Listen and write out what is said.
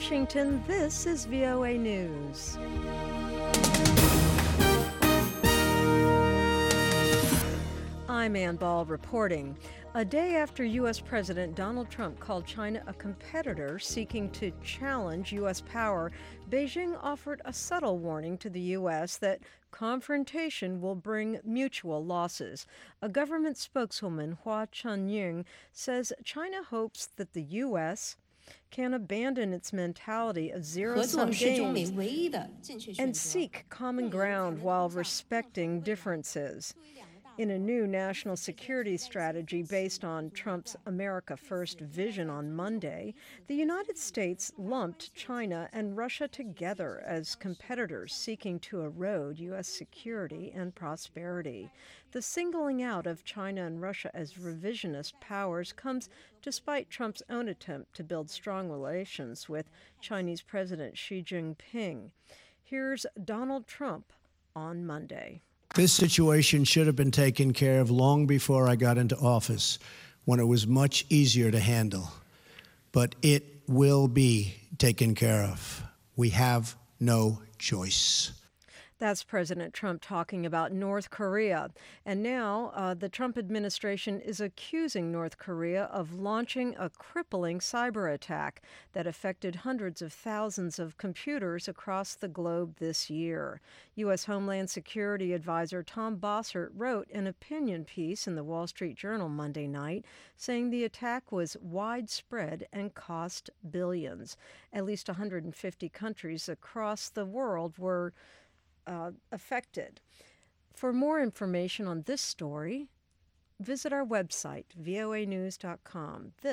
Washington, this is VOA News. I'm Ann Ball reporting. A day after U.S. President Donald Trump called China a competitor seeking to challenge U.S. power, Beijing offered a subtle warning to the U.S. that confrontation will bring mutual losses. A government spokeswoman, Hua Chunying, says China hopes that the U.S. can abandon its mentality of zero-sum games and seek common ground while respecting differences. In a new national security strategy based on Trump's America First vision on Monday, the United States lumped China and Russia together as competitors seeking to erode U.S. security and prosperity. The singling out of China and Russia as revisionist powers comes despite Trump's own attempt to build strong relations with Chinese President Xi Jinping. Here's Donald Trump on Monday. This situation should have been taken care of long before I got into office, when it was much easier to handle. But it will be taken care of. We have no choice. That's President Trump talking about North Korea. And now the Trump administration is accusing North Korea of launching a crippling cyber attack that affected hundreds of thousands of computers across the globe this year. U.S. Homeland Security Advisor Tom Bossert wrote an opinion piece in the Wall Street Journal Monday night saying the attack was widespread and cost billions. At least 150 countries across the world were affected. For more information on this story, visit our website, voanews.com.